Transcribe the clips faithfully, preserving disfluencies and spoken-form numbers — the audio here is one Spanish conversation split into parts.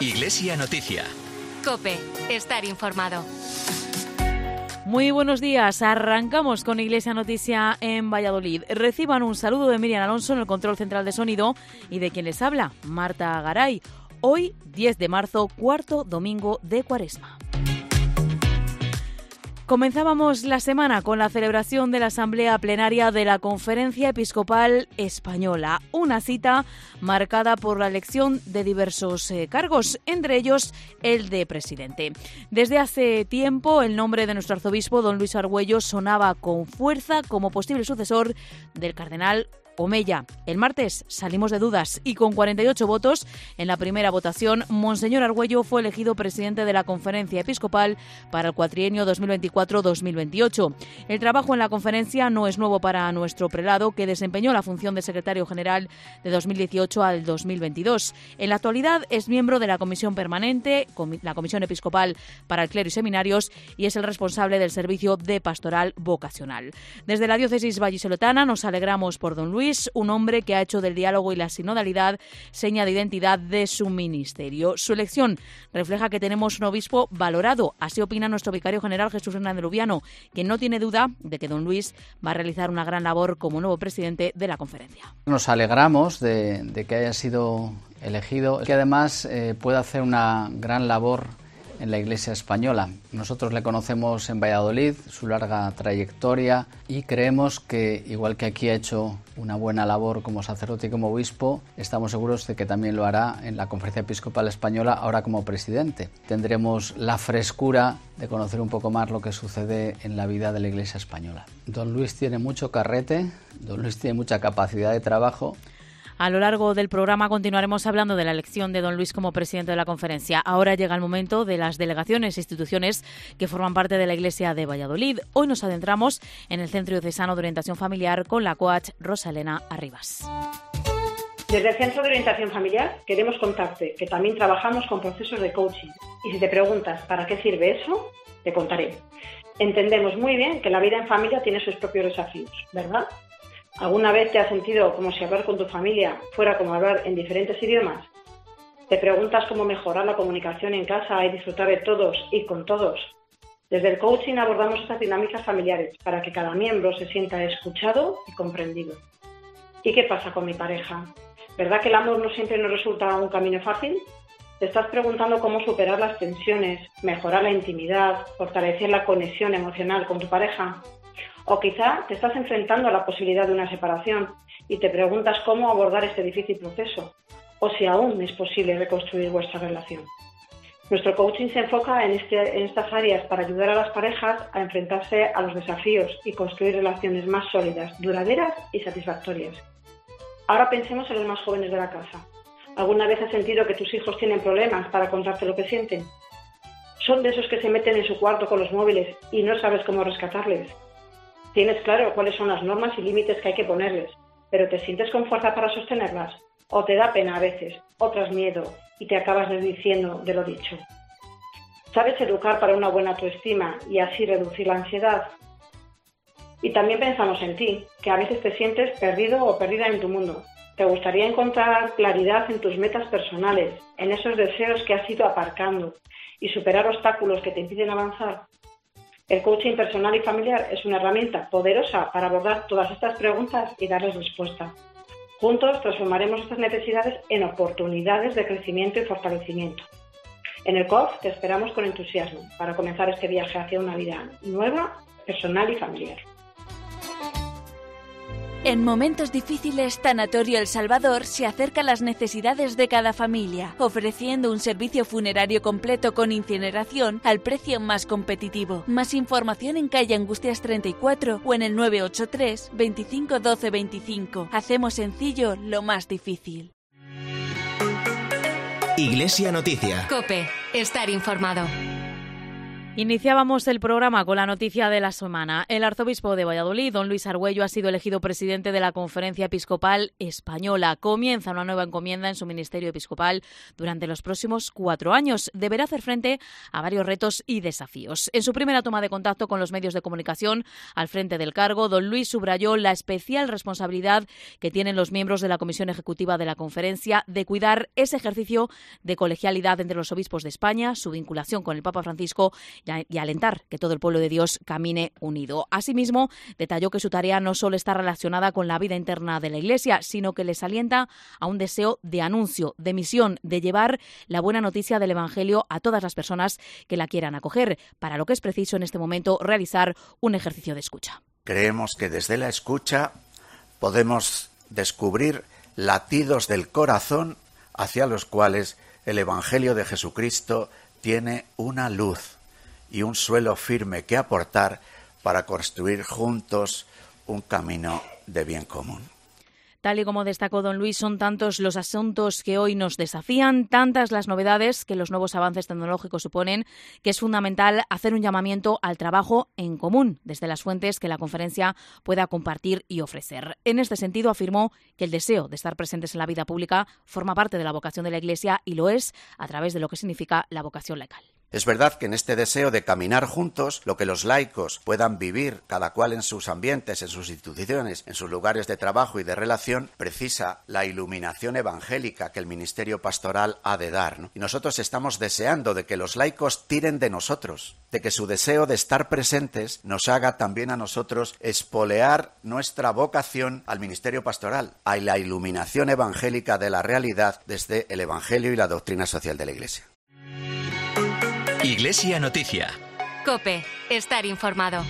Iglesia Noticia. COPE. Estar informado. Muy buenos días. Arrancamos con Iglesia Noticia en Valladolid. Reciban un saludo de Miriam Alonso en el control central de sonido y de quien les habla, Marta Garay. Hoy, diez de marzo, cuarto domingo de Cuaresma. Comenzábamos la semana con la celebración de la Asamblea Plenaria de la Conferencia Episcopal Española, una cita marcada por la elección de diversos eh, cargos, entre ellos el de presidente. Desde hace tiempo el nombre de nuestro arzobispo, don Luis Argüello, sonaba con fuerza como posible sucesor del cardenal Omeya. El martes salimos de dudas y con cuarenta y ocho votos en la primera votación, Monseñor Argüello fue elegido presidente de la Conferencia Episcopal para el cuatrienio dos mil veinticuatro dos mil veintiocho. El trabajo en la conferencia no es nuevo para nuestro prelado, que desempeñó la función de secretario general de dos mil dieciocho al dos mil veintidós. En la actualidad es miembro de la Comisión Permanente, la Comisión Episcopal para el Clero y Seminarios, y es el responsable del servicio de pastoral vocacional. Desde la diócesis vallisoletana nos alegramos por don Luis, un hombre que ha hecho del diálogo y la sinodalidad seña de identidad de su ministerio. Su elección refleja que tenemos un obispo valorado, así opina nuestro vicario general Jesús Hernández Lubiano, quien no tiene duda de que don Luis va a realizar una gran labor como nuevo presidente de la conferencia. Nos alegramos de, de que haya sido elegido, que además eh, pueda hacer una gran labor en la Iglesia española. Nosotros le conocemos en Valladolid, su larga trayectoria, y creemos que, igual que aquí ha hecho una buena labor como sacerdote y como obispo, estamos seguros de que también lo hará en la Conferencia Episcopal Española, ahora como presidente. Tendremos la frescura de conocer un poco más lo que sucede en la vida de la Iglesia española. Don Luis tiene mucho carrete, don Luis tiene mucha capacidad de trabajo. A lo largo del programa continuaremos hablando de la elección de don Luis como presidente de la conferencia. Ahora llega el momento de las delegaciones e instituciones que forman parte de la Iglesia de Valladolid. Hoy nos adentramos en el Centro Diocesano de Orientación Familiar con la coach Rosa Elena Arribas. Desde el Centro de Orientación Familiar queremos contarte que también trabajamos con procesos de coaching. Y si te preguntas ¿para qué sirve eso?, te contaré. Entendemos muy bien que la vida en familia tiene sus propios desafíos, ¿verdad? ¿Alguna vez te has sentido como si hablar con tu familia fuera como hablar en diferentes idiomas? ¿Te preguntas cómo mejorar la comunicación en casa y disfrutar de todos y con todos? Desde el coaching abordamos estas dinámicas familiares para que cada miembro se sienta escuchado y comprendido. ¿Y qué pasa con mi pareja? ¿Verdad que el amor no siempre nos resulta un camino fácil? ¿Te estás preguntando cómo superar las tensiones, mejorar la intimidad, fortalecer la conexión emocional con tu pareja? O quizá te estás enfrentando a la posibilidad de una separación y te preguntas cómo abordar este difícil proceso, o si aún es posible reconstruir vuestra relación. Nuestro coaching se enfoca en, este, en estas áreas para ayudar a las parejas a enfrentarse a los desafíos y construir relaciones más sólidas, duraderas y satisfactorias. Ahora pensemos en los más jóvenes de la casa. ¿Alguna vez has sentido que tus hijos tienen problemas para contarte lo que sienten? ¿Son de esos que se meten en su cuarto con los móviles y no sabes cómo rescatarles? Tienes claro cuáles son las normas y límites que hay que ponerles, pero ¿te sientes con fuerza para sostenerlas? ¿O te da pena a veces, otras miedo, y te acabas desdiciendo de lo dicho? ¿Sabes educar para una buena autoestima y así reducir la ansiedad? Y también pensamos en ti, que a veces te sientes perdido o perdida en tu mundo. ¿Te gustaría encontrar claridad en tus metas personales, en esos deseos que has ido aparcando y superar obstáculos que te impiden avanzar? El coaching personal y familiar es una herramienta poderosa para abordar todas estas preguntas y darles respuesta. Juntos transformaremos estas necesidades en oportunidades de crecimiento y fortalecimiento. En el C O F te esperamos con entusiasmo para comenzar este viaje hacia una vida nueva, personal y familiar. En momentos difíciles, Tanatorio El Salvador se acerca a las necesidades de cada familia, ofreciendo un servicio funerario completo con incineración al precio más competitivo. Más información en calle Angustias treinta y cuatro o en el nueve ocho tres, veinticinco doce veinticinco. Hacemos sencillo lo más difícil. Iglesia Noticia. COPE. Estar informado. Iniciábamos el programa con la noticia de la semana. El arzobispo de Valladolid, don Luis Argüello, ha sido elegido presidente de la Conferencia Episcopal Española. Comienza una nueva encomienda en su ministerio episcopal durante los próximos cuatro años. Deberá hacer frente a varios retos y desafíos. En su primera toma de contacto con los medios de comunicación al frente del cargo, don Luis subrayó la especial responsabilidad que tienen los miembros de la Comisión Ejecutiva de la Conferencia de cuidar ese ejercicio de colegialidad entre los obispos de España, su vinculación con el Papa Francisco y alentar que todo el pueblo de Dios camine unido. Asimismo, detalló que su tarea no solo está relacionada con la vida interna de la Iglesia, sino que les alienta a un deseo de anuncio, de misión, de llevar la buena noticia del Evangelio a todas las personas que la quieran acoger, para lo que es preciso en este momento realizar un ejercicio de escucha. Creemos que desde la escucha podemos descubrir latidos del corazón hacia los cuales el Evangelio de Jesucristo tiene una luz y un suelo firme que aportar para construir juntos un camino de bien común. Tal y como destacó don Luis, son tantos los asuntos que hoy nos desafían, tantas las novedades que los nuevos avances tecnológicos suponen, que es fundamental hacer un llamamiento al trabajo en común desde las fuentes que la conferencia pueda compartir y ofrecer. En este sentido, afirmó que el deseo de estar presentes en la vida pública forma parte de la vocación de la Iglesia y lo es a través de lo que significa la vocación laical. Es verdad que en este deseo de caminar juntos, lo que los laicos puedan vivir, cada cual en sus ambientes, en sus instituciones, en sus lugares de trabajo y de relación, precisa la iluminación evangélica que el ministerio pastoral ha de dar, ¿no? Y nosotros estamos deseando de que los laicos tiren de nosotros, de que su deseo de estar presentes nos haga también a nosotros espolear nuestra vocación al ministerio pastoral, a la iluminación evangélica de la realidad desde el Evangelio y la doctrina social de la Iglesia. Iglesia Noticia. COPE. Estar informado.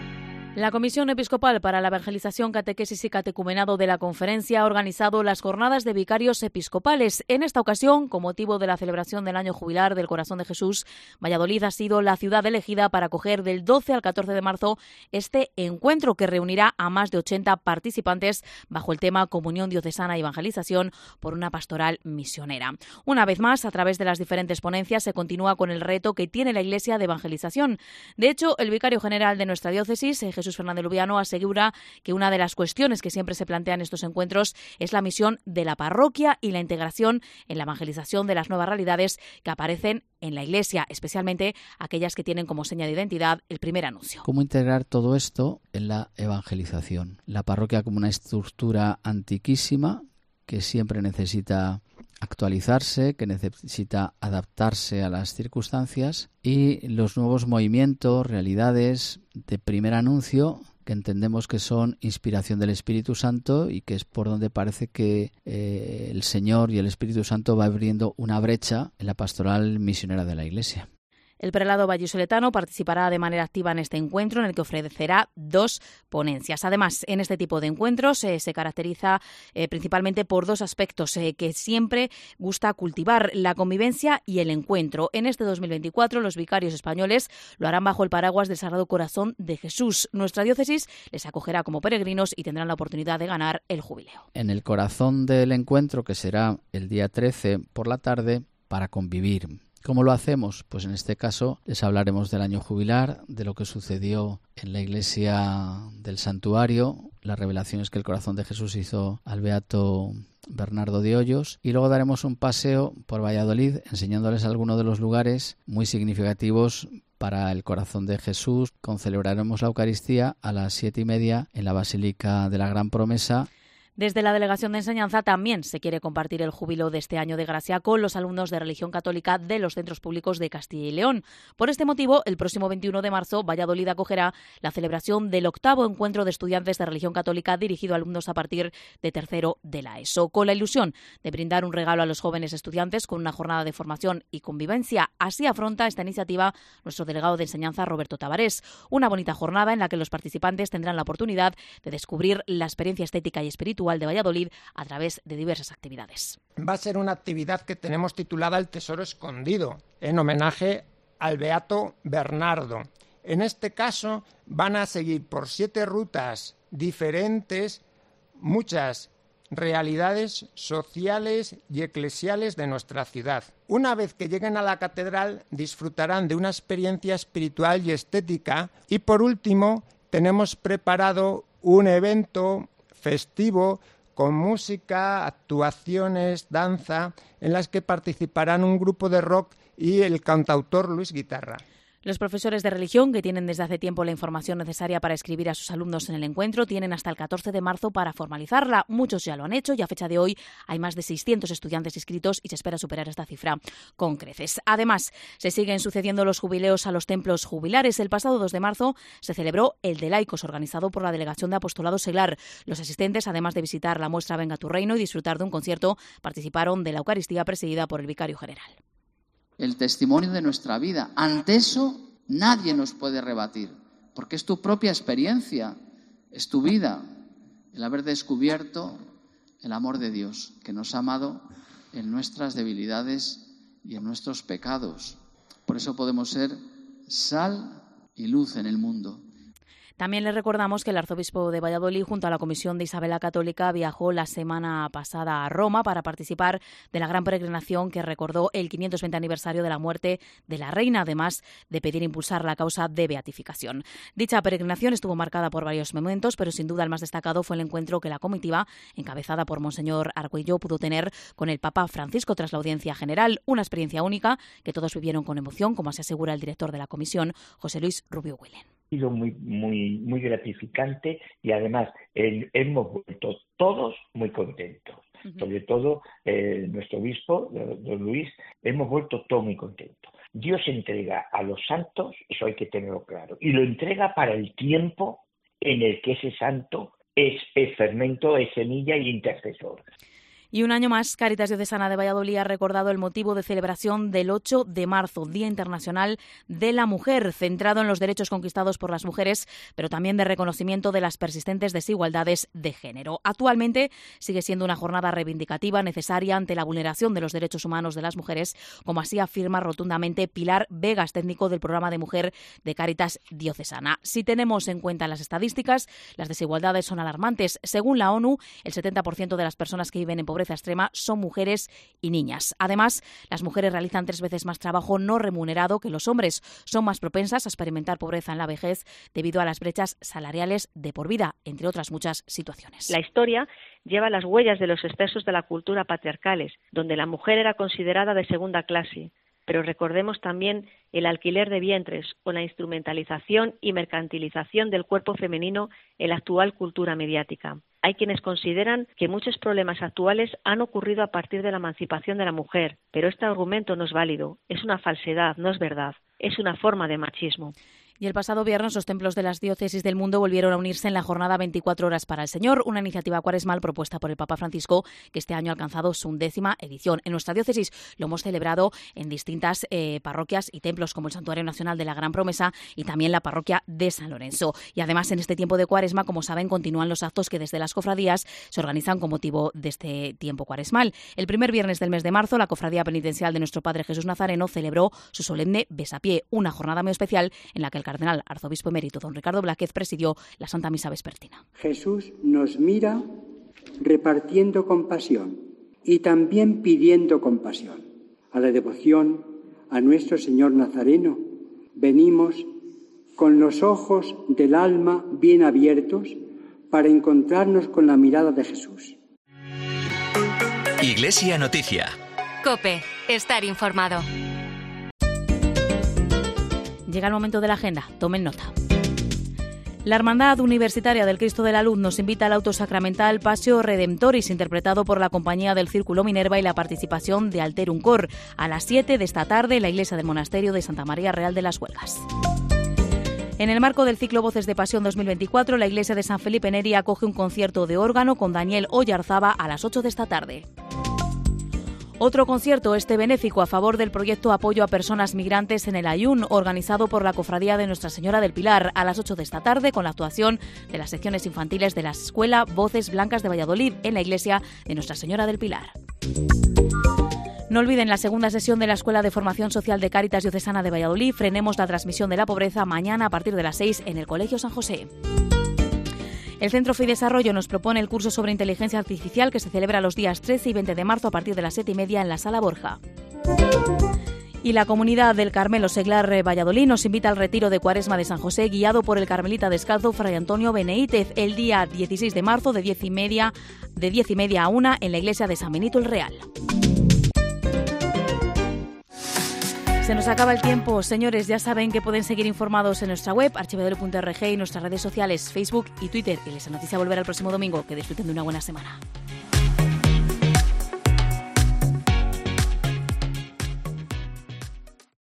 La Comisión Episcopal para la Evangelización, Catequesis y Catecumenado de la Conferencia ha organizado las jornadas de vicarios episcopales. En esta ocasión, con motivo de la celebración del año jubilar del Corazón de Jesús, Valladolid ha sido la ciudad elegida para acoger del doce al catorce de marzo este encuentro que reunirá a más de ochenta participantes bajo el tema Comunión Diocesana y Evangelización por una pastoral misionera. Una vez más, a través de las diferentes ponencias, se continúa con el reto que tiene la Iglesia de evangelización. De hecho, el vicario general de nuestra diócesis, Jesús Jesús Fernández Lubiano, asegura que una de las cuestiones que siempre se plantean en estos encuentros es la misión de la parroquia y la integración en la evangelización de las nuevas realidades que aparecen en la Iglesia, especialmente aquellas que tienen como seña de identidad el primer anuncio. ¿Cómo integrar todo esto en la evangelización? La parroquia como una estructura antiquísima que siempre necesita actualizarse, que necesita adaptarse a las circunstancias, y los nuevos movimientos, realidades de primer anuncio que entendemos que son inspiración del Espíritu Santo y que es por donde parece que eh, el Señor y el Espíritu Santo va abriendo una brecha en la pastoral misionera de la Iglesia. El prelado vallisoletano participará de manera activa en este encuentro, en el que ofrecerá dos ponencias. Además, en este tipo de encuentros eh, se caracteriza eh, principalmente por dos aspectos eh, que siempre gusta cultivar: la convivencia y el encuentro. En este dos mil veinticuatro, los vicarios españoles lo harán bajo el paraguas del Sagrado Corazón de Jesús. Nuestra diócesis les acogerá como peregrinos y tendrán la oportunidad de ganar el jubileo. En el corazón del encuentro, que será el día trece por la tarde, para convivir. ¿Cómo lo hacemos? Pues en este caso les hablaremos del año jubilar, de lo que sucedió en la iglesia del santuario, las revelaciones que el Corazón de Jesús hizo al beato Bernardo de Hoyos, y luego daremos un paseo por Valladolid enseñándoles algunos de los lugares muy significativos para el Corazón de Jesús. Concelebraremos la Eucaristía a las siete y media en la Basílica de la Gran Promesa. Desde la Delegación de Enseñanza también se quiere compartir el júbilo de este año de gracia con los alumnos de religión católica de los centros públicos de Castilla y León. Por este motivo, el próximo veintiuno de marzo, Valladolid acogerá la celebración del octavo encuentro de estudiantes de religión católica dirigido a alumnos a partir de tercero de la ESO, con la ilusión de brindar un regalo a los jóvenes estudiantes con una jornada de formación y convivencia. Así afronta esta iniciativa nuestro delegado de Enseñanza, Roberto Tavares. Una bonita jornada en la que los participantes tendrán la oportunidad de descubrir la experiencia estética y espiritual de Valladolid a través de diversas actividades. Va a ser una actividad que tenemos titulada El Tesoro Escondido, en homenaje al beato Bernardo. En este caso van a seguir por siete rutas diferentes, muchas realidades sociales y eclesiales de nuestra ciudad. Una vez que lleguen a la catedral, disfrutarán de una experiencia espiritual y estética. Y por último, tenemos preparado un evento festivo con música, actuaciones, danza, en las que participarán un grupo de rock y el cantautor Luis Guitarra. Los profesores de religión, que tienen desde hace tiempo la información necesaria para escribir a sus alumnos en el encuentro, tienen hasta el catorce de marzo para formalizarla. Muchos ya lo han hecho y a fecha de hoy hay más de seiscientos estudiantes inscritos y se espera superar esta cifra con creces. Además, se siguen sucediendo los jubileos a los templos jubilares. El pasado dos de marzo se celebró el de laicos, organizado por la Delegación de Apostolado Seglar. Los asistentes, además de visitar la muestra Venga tu Reino y disfrutar de un concierto, participaron de la Eucaristía presidida por el vicario general. El testimonio de nuestra vida. Ante eso nadie nos puede rebatir, porque es tu propia experiencia, es tu vida, el haber descubierto el amor de Dios, que nos ha amado en nuestras debilidades y en nuestros pecados. Por eso podemos ser sal y luz en el mundo. También les recordamos que el arzobispo de Valladolid, junto a la Comisión de Isabel la Católica, viajó la semana pasada a Roma para participar de la gran peregrinación que recordó el quinientos veinte aniversario de la muerte de la reina, además de pedir impulsar la causa de beatificación. Dicha peregrinación estuvo marcada por varios momentos, pero sin duda el más destacado fue el encuentro que la comitiva, encabezada por Monseñor Argüello, pudo tener con el Papa Francisco tras la audiencia general. Una experiencia única que todos vivieron con emoción, como se asegura el director de la comisión, José Luis Rubio Willen. Ha sido muy, muy, muy gratificante y además eh, hemos vuelto todos muy contentos. Uh-huh. Sobre todo eh, nuestro obispo, don Luis, hemos vuelto todos muy contentos. Dios entrega a los santos, eso hay que tenerlo claro, y lo entrega para el tiempo en el que ese santo es, es fermento, es semilla y intercesor. Y un año más, Cáritas Diocesana de Valladolid ha recordado el motivo de celebración del ocho de marzo, Día Internacional de la Mujer, centrado en los derechos conquistados por las mujeres, pero también de reconocimiento de las persistentes desigualdades de género. Actualmente sigue siendo una jornada reivindicativa necesaria ante la vulneración de los derechos humanos de las mujeres, como así afirma rotundamente Pilar Vegas, técnico del programa de mujer de Cáritas Diocesana. Si tenemos en cuenta las estadísticas, las desigualdades son alarmantes. Según la ONU, el setenta por ciento de las personas que viven en pobreza extrema son mujeres y niñas. Además, las mujeres realizan tres veces más trabajo no remunerado que los hombres. Son más propensas a experimentar pobreza en la vejez debido a las brechas salariales de por vida, entre otras muchas situaciones. La historia lleva las huellas de los excesos de la cultura patriarcales, donde la mujer era considerada de segunda clase. Pero recordemos también el alquiler de vientres o la instrumentalización y mercantilización del cuerpo femenino en la actual cultura mediática. Hay quienes consideran que muchos problemas actuales han ocurrido a partir de la emancipación de la mujer, pero este argumento no es válido, es una falsedad, no es verdad, es una forma de machismo. Y el pasado viernes los templos de las diócesis del mundo volvieron a unirse en la jornada veinticuatro horas para el Señor, una iniciativa cuaresmal propuesta por el Papa Francisco que este año ha alcanzado su undécima edición. En nuestra diócesis lo hemos celebrado en distintas eh, parroquias y templos como el Santuario Nacional de la Gran Promesa y también la parroquia de San Lorenzo. Y además en este tiempo de cuaresma, como saben, continúan los actos que desde las cofradías se organizan con motivo de este tiempo cuaresmal. El primer viernes del mes de marzo, la Cofradía Penitencial de Nuestro Padre Jesús Nazareno celebró su solemne besapié, una jornada muy especial en la que el cardenal arzobispo emérito don Ricardo Blázquez presidió la Santa Misa vespertina. Jesús nos mira repartiendo compasión y también pidiendo compasión. A la devoción a nuestro Señor Nazareno venimos con los ojos del alma bien abiertos para encontrarnos con la mirada de Jesús. Iglesia Noticia. COPE. Estar informado. Llega el momento de la agenda, tomen nota. La Hermandad Universitaria del Cristo de la Luz nos invita al auto sacramental Passio Redemptoris, interpretado por la Compañía del Círculo Minerva y la participación de Alterum Cor, a las siete de esta tarde en la iglesia del Monasterio de Santa María Real de las Huelgas. En el marco del ciclo Voces de Pasión dos mil veinticuatro, la iglesia de San Felipe Neri acoge un concierto de órgano con Daniel Oyarzaba a las ocho de esta tarde. Otro concierto, este benéfico, a favor del proyecto Apoyo a Personas Migrantes en el Ayun, organizado por la Cofradía de Nuestra Señora del Pilar, a las ocho de esta tarde, con la actuación de las secciones infantiles de la Escuela Voces Blancas de Valladolid, en la iglesia de Nuestra Señora del Pilar. No olviden la segunda sesión de la Escuela de Formación Social de Cáritas Diocesana de Valladolid. Frenemos la transmisión de la pobreza mañana a partir de las seis en el Colegio San José. El Centro F I Desarrollo nos propone el curso sobre inteligencia artificial que se celebra los días trece y veinte de marzo a partir de las siete y media en la Sala Borja. Y la Comunidad del Carmelo Seglar Valladolid nos invita al retiro de Cuaresma de San José, guiado por el carmelita descalzo Fray Antonio Beneítez, el día dieciséis de marzo de diez y media, de diez y media a una en la iglesia de San Benito el Real. Se nos acaba el tiempo, señores. Ya saben que pueden seguir informados en nuestra web, archivadorio punto org, y nuestras redes sociales, Facebook y Twitter. Y les noticia volver al próximo domingo. Que disfruten de una buena semana.